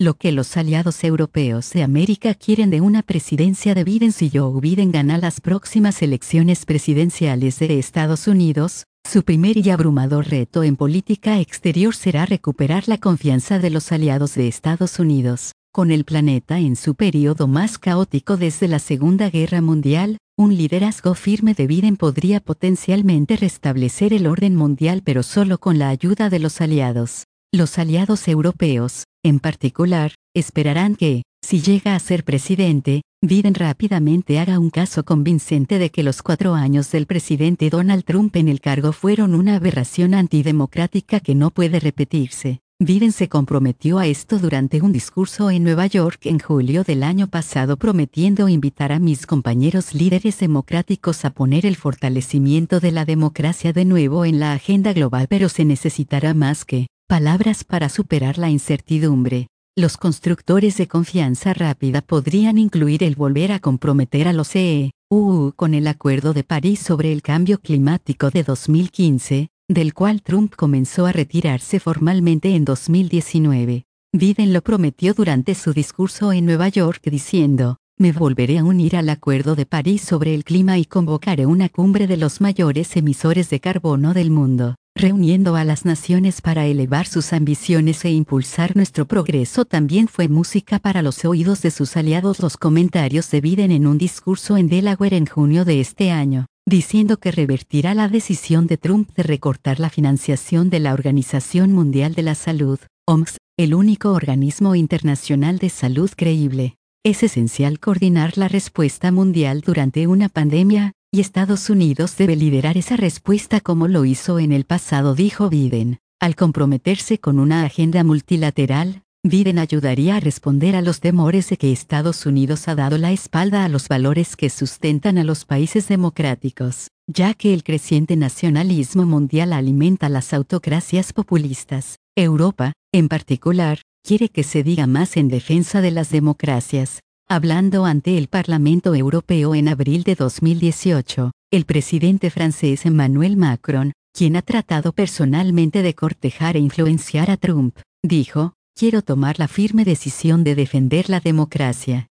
lo que los aliados europeos de América quieren de una presidencia de Biden. Si Joe Biden gana las próximas elecciones presidenciales de Estados Unidos, su primer y abrumador reto en política exterior será recuperar la confianza de los aliados de Estados Unidos. Con el planeta en su periodo más caótico desde la Segunda Guerra Mundial, un liderazgo firme de Biden podría potencialmente restablecer el orden mundial, pero solo con la ayuda de los aliados. Los aliados europeos, en particular, esperarán que, si llega a ser presidente, Biden rápidamente haga un caso convincente de que los 4 años del presidente Donald Trump en el cargo fueron una aberración antidemocrática que no puede repetirse. Biden se comprometió a esto durante un discurso en Nueva York en julio del año pasado, prometiendo invitar a mis compañeros líderes democráticos a poner el fortalecimiento de la democracia de nuevo en la agenda global, pero se necesitará más que palabras para superar la incertidumbre. Los constructores de confianza rápida podrían incluir el volver a comprometer a los EU con el Acuerdo de París sobre el cambio climático de 2015, del cual Trump comenzó a retirarse formalmente en 2019. Biden lo prometió durante su discurso en Nueva York diciendo: "Me volveré a unir al Acuerdo de París sobre el clima y convocaré una cumbre de los mayores emisores de carbono del mundo, reuniendo a las naciones para elevar sus ambiciones e impulsar nuestro progreso". También fue música para los oídos de sus aliados los comentarios de Biden en un discurso en Delaware en junio de este año, diciendo que revertirá la decisión de Trump de recortar la financiación de la Organización Mundial de la Salud, OMS, el único organismo internacional de salud creíble. Es esencial coordinar la respuesta mundial durante una pandemia, y Estados Unidos debe liderar esa respuesta como lo hizo en el pasado, dijo Biden. Al comprometerse con una agenda multilateral, Biden ayudaría a responder a los temores de que Estados Unidos ha dado la espalda a los valores que sustentan a los países democráticos, ya que el creciente nacionalismo mundial alimenta las autocracias populistas. Europa, en particular, quiere que se diga más en defensa de las democracias. Hablando ante el Parlamento Europeo en abril de 2018, el presidente francés Emmanuel Macron, quien ha tratado personalmente de cortejar e influenciar a Trump, dijo: "Quiero tomar la firme decisión de defender la democracia.